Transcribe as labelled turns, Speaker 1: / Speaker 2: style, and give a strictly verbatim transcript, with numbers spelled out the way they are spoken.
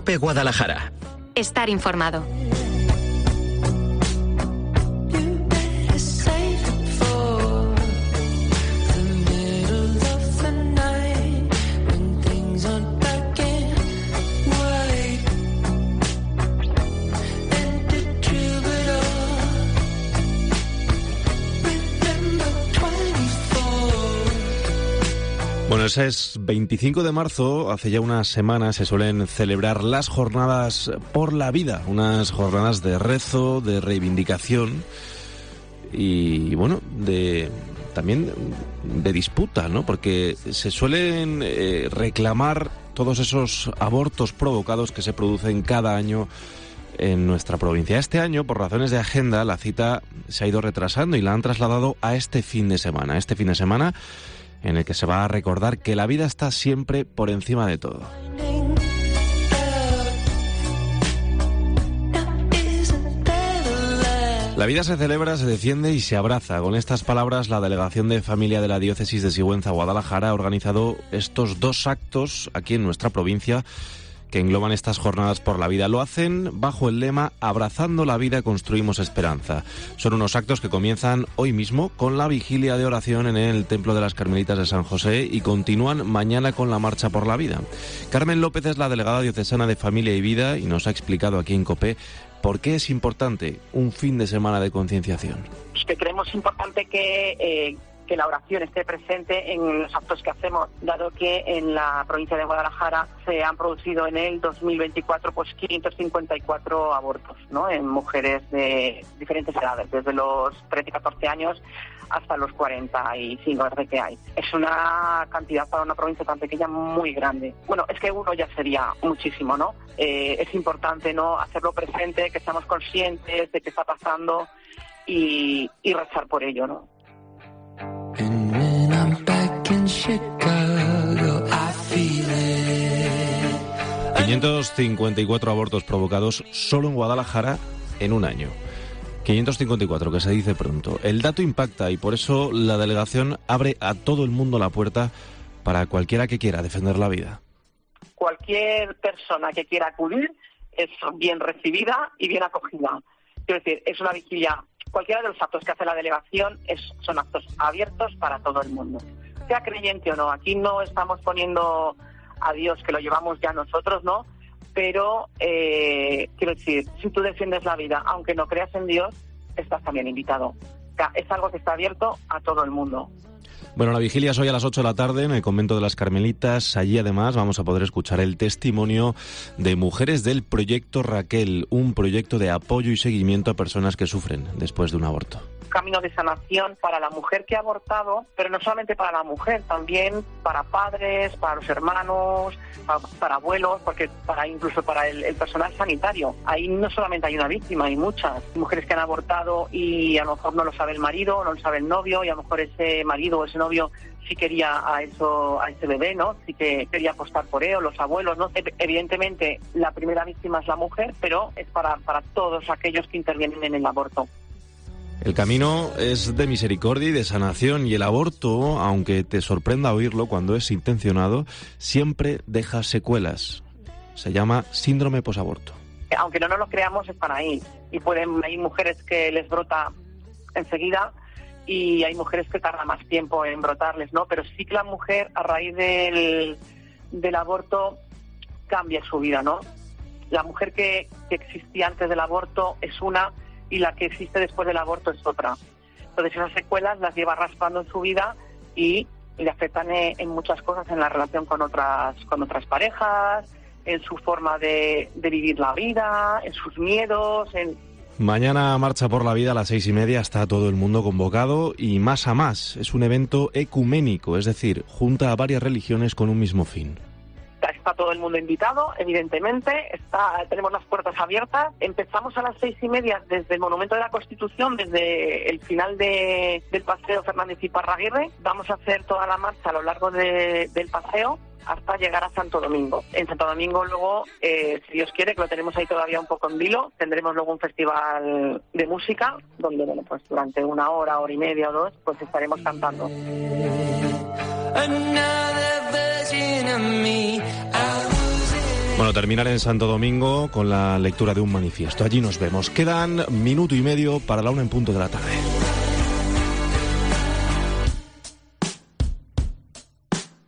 Speaker 1: COPE Guadalajara.
Speaker 2: Estar informado.
Speaker 3: Bueno, ese es veinticinco de marzo, hace ya unas semanas se suelen celebrar las jornadas por la vida, unas jornadas de rezo, de reivindicación y, bueno, de también de disputa, ¿no? Porque se suelen eh, reclamar todos esos abortos provocados que se producen cada año en nuestra provincia. Este año, por razones de agenda, la cita se ha ido retrasando y la han trasladado a este fin de semana. Este fin de semana en el que se va a recordar que la vida está siempre por encima de todo. La vida se celebra, se defiende y se abraza. Con estas palabras, la Delegación de Familia de la Diócesis de Sigüenza-Guadalajara ha organizado estos dos actos aquí en nuestra provincia que engloban estas jornadas por la vida. Lo hacen bajo el lema Abrazando la vida construimos esperanza. Son unos actos que comienzan hoy mismo con la vigilia de oración en el Templo de las Carmelitas de San José y continúan mañana con la Marcha por la Vida. Carmen López es la delegada diocesana de Familia y Vida y nos ha explicado aquí en COPE por qué es importante un fin de semana de concienciación.
Speaker 4: Pues que creemos importante que... Eh... que la oración esté presente en los actos que hacemos, dado que en la provincia de Guadalajara se han producido en el dos mil veinticuatro pues quinientos cincuenta y cuatro abortos, ¿no?, en mujeres de diferentes edades, desde los trece, catorce años hasta los cuarenta y cinco que hay. Es una cantidad para una provincia tan pequeña muy grande. Bueno, es que uno ya sería muchísimo, ¿no? Eh, es importante, ¿no?, hacerlo presente, que seamos conscientes de qué está pasando y, y rezar por ello, ¿no?
Speaker 3: quinientos cincuenta y cuatro abortos provocados solo en Guadalajara en un año. quinientos cincuenta y cuatro, que se dice pronto. El dato impacta y por eso la delegación abre a todo el mundo la puerta para cualquiera que quiera defender la vida.
Speaker 4: Cualquier persona que quiera acudir es bien recibida y bien acogida. Quiero decir, es una vigilia. Cualquiera de los actos que hace la delegación es, son actos abiertos para todo el mundo, sea creyente o no. Aquí no estamos poniendo a Dios, que lo llevamos ya nosotros, ¿no? Pero, eh, quiero decir, si tú defiendes la vida, aunque no creas en Dios, estás también invitado. O sea, es algo que está abierto a todo el mundo.
Speaker 3: Bueno, la vigilia es hoy a las ocho de la tarde en el convento de las Carmelitas. Allí además vamos a poder escuchar el testimonio de mujeres del proyecto Raquel, un proyecto de apoyo y seguimiento a personas que sufren después de un aborto.
Speaker 4: Camino de sanación para la mujer que ha abortado, pero no solamente para la mujer, también para padres, para los hermanos, para, para abuelos, porque para incluso para el, el personal sanitario. Ahí no solamente hay una víctima, hay muchas mujeres que han abortado y a lo mejor no lo sabe el marido, no lo sabe el novio, y a lo mejor ese marido o ese novio sí quería a eso, a ese bebé, ¿no? Sí que quería apostar por él, o los abuelos, ¿no? Evidentemente la primera víctima es la mujer, pero es para, para todos aquellos que intervienen en el aborto.
Speaker 3: El camino es de misericordia y de sanación y el aborto, aunque te sorprenda oírlo cuando es intencionado, siempre deja secuelas. Se llama síndrome posaborto.
Speaker 4: Aunque no nos lo creamos, están ahí. Y pueden, hay mujeres que les brota enseguida y hay mujeres que tardan más tiempo en brotarles, ¿no? Pero sí que la mujer, a raíz del, del aborto, cambia su vida, ¿no? La mujer que, que existía antes del aborto es una, y la que existe después del aborto es otra. Entonces esas secuelas las lleva arrastrando en su vida y le afectan en muchas cosas, en la relación con otras con otras parejas, en su forma de, de vivir la vida, en sus miedos. En...
Speaker 3: Mañana Marcha por la Vida a las seis y media, está todo el mundo convocado y más a más. Es un evento ecuménico, es decir, junta a varias religiones con un mismo fin.
Speaker 4: Está todo el mundo invitado, evidentemente, está, tenemos las puertas abiertas. Empezamos a las seis y media desde el Monumento de la Constitución, desde el final de, del paseo Fernández y Parraguirre. Vamos a hacer toda la marcha a lo largo de, del paseo hasta llegar a Santo Domingo. En Santo Domingo luego, eh, si Dios quiere, que lo tenemos ahí todavía un poco en vilo, tendremos luego un festival de música, donde bueno, pues durante una hora, hora y media o dos, pues estaremos cantando.
Speaker 3: Bueno, terminar en Santo Domingo con la lectura de un manifiesto. Allí nos vemos. Quedan minuto y medio para la una en punto de la tarde.